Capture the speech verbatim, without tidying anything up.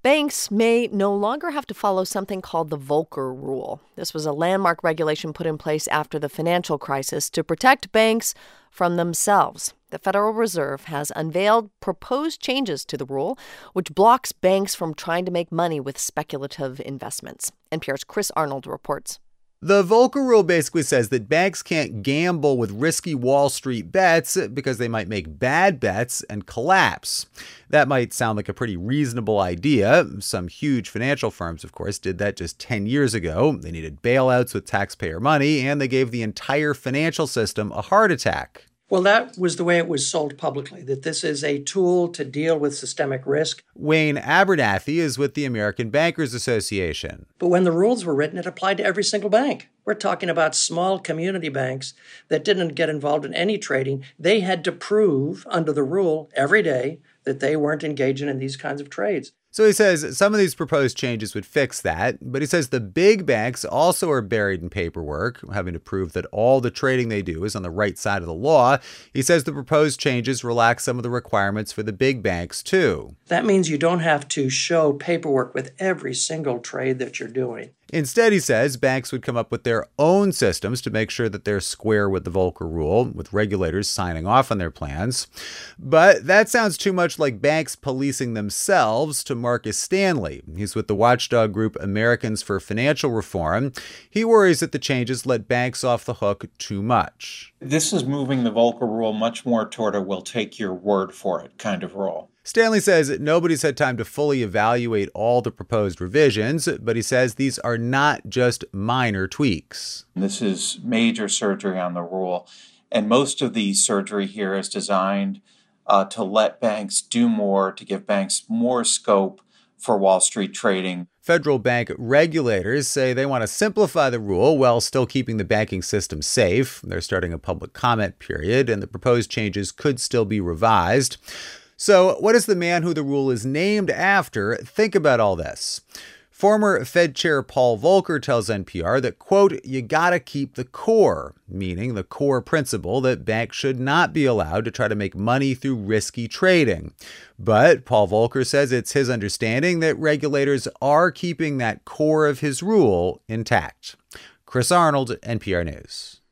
Banks may no longer have to follow something called the Volcker Rule. This was a landmark regulation put in place after the financial crisis to protect banks from themselves. The Federal Reserve has unveiled proposed changes to the rule, which blocks banks from trying to make money with speculative investments. N P R's Chris Arnold reports. The Volcker Rule basically says that banks can't gamble with risky Wall Street bets because they might make bad bets and collapse. That might sound like a pretty reasonable idea. Some huge financial firms, of course, did that just ten years ago. They needed bailouts with taxpayer money, and they gave the entire financial system a heart attack. Well, that was the way it was sold publicly, that this is a tool to deal with systemic risk. Wayne Abernathy is with the American Bankers Association. But when the rules were written, it applied to every single bank. We're talking about small community banks that didn't get involved in any trading. They had to prove under the rule every day that they weren't engaging in these kinds of trades. So he says some of these proposed changes would fix that, but he says the big banks also are buried in paperwork, having to prove that all the trading they do is on the right side of the law. He says the proposed changes relax some of the requirements for the big banks, too. That means you don't have to show paperwork with every single trade that you're doing. Instead, he says, banks would come up with their own systems to make sure that they're square with the Volcker Rule, with regulators signing off on their plans. But that sounds too much like banks policing themselves to Marcus Stanley. He's with the watchdog group Americans for Financial Reform. He worries that the changes let banks off the hook too much. This is moving the Volcker Rule much more toward a we'll take your word for it kind of rule. Stanley says that nobody's had time to fully evaluate all the proposed revisions, but he says these are not just minor tweaks. This is major surgery on the rule, and most of the surgery here is designed uh, to let banks do more, to give banks more scope for Wall Street trading. Federal bank regulators say they want to simplify the rule while still keeping the banking system safe. They're starting a public comment period, and the proposed changes could still be revised. So what does the man who the rule is named after think about all this? Former Fed Chair Paul Volcker tells N P R that, quote, you gotta keep the core, meaning the core principle that banks should not be allowed to try to make money through risky trading. But Paul Volcker says it's his understanding that regulators are keeping that core of his rule intact. Chris Arnold, N P R News.